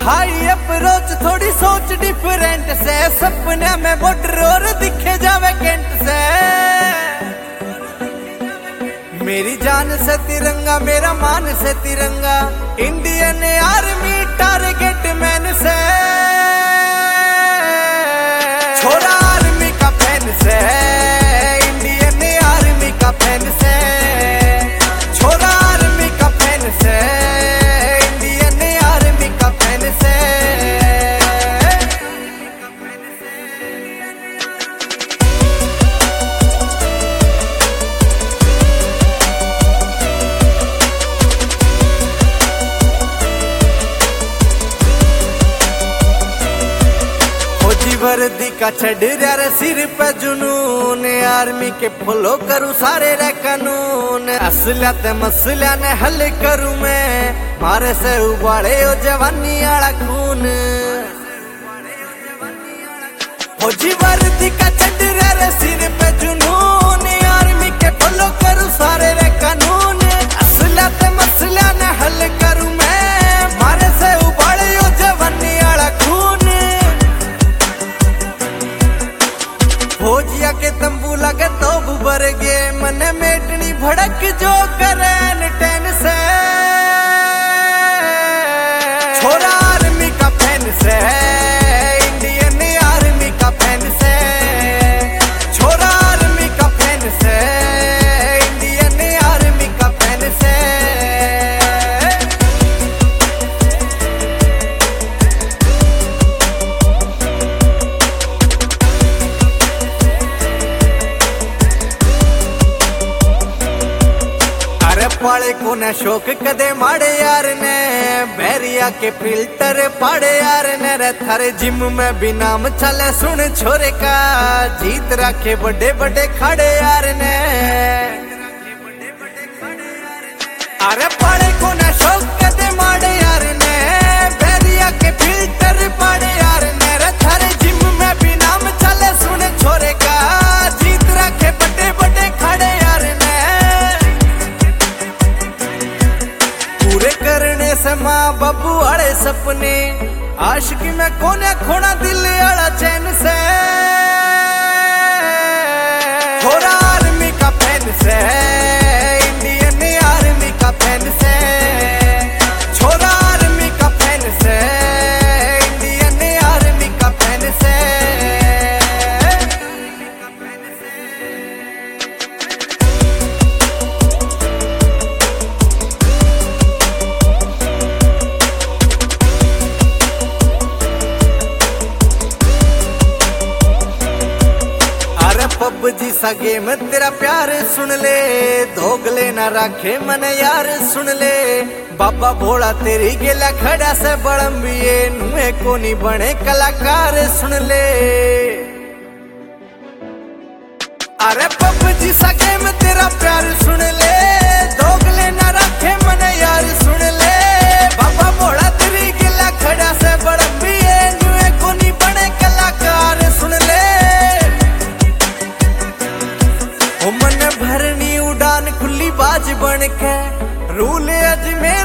High approach थोड़ी सोच different से, सपने में बॉर्डर और दिखे जावे कैंट से। मेरी जान से तिरंगा, मेरा मान से तिरंगा, इंडियन आर्मी टारगेट मैन से। छोरा आर्मी का फैन से, इंडियन आर्मी का फैन से। छोरा आर्मी का फैन से, इंडियन आर्मी का फैन से। वर्दी का छड़ रे सिर पे जुनून, आर्मी के फॉलो करूँ सारे रे कानून। असलिया ते मसलिया ने हल करूँ मैं, मारे से उबाले ओ जवानी आला खून। फौजी वर्दी का छड़ रे सिर पे जुनून, आर्मी के फॉलो करूँ सारे रे कानून। असलिया ते मसलिया ने हल करूँ मैं, मारे से उबाले ओ जवानी आला खून। फौजिया के तंबू लगे तो बुबर गे, मन मेटनी भड़क जो करे टेन से। छोरा आर्मी का फैन से, इंडियन आर्मी का फैन से। छोरा आर्मी का फैन से, इंडियन आर्मी का फैन से। पाले को न शौक कदे माड़े यार ने, बैरिया के फिल्टर पाड़े यार ने। रे थारे जिम में भी नाम चले सुन छोरे का, जीत रखे बड़े बड़े खाड़े यार ने। अरे पाले को न शौक कदे माड़े यार ने, बैरिया के फिल्टर पाड़े यार ने। रे थारे जिम में भी नाम चले सुन छोरे का, जीत रखे बड़े बड़े खाड़े यार ने। पूरे करने से माँ बाबू आड़े सपने, आशिकी में कोने खोना दिल आड़ा चैन से। छोरा आर्मी का फैन से, इंडियन आर्मी का फैन से। छोरा आर्मी का फैन से, इंडियन आर्मी का फैन से। पबजी सा गेम तेरा प्यार सुन ले, दोगले ना राखे मन यार सुन ले। बाबा भोला तेरी गेला खड़ा से बड़म्बिए, नुए को नहीं बने कलाकार सुन ले। अरे पबजी सा गेम तेरा प्यार सुन ले, दोगले ना राखे मन यार सुन ले। बाबा भोला तेरी गेला खड़ा से बड़म्बिए, नुए को नहीं बने कलाकार सुन ले। मन भरनी उड़ान खुली बाज बन के, रूल अजमेर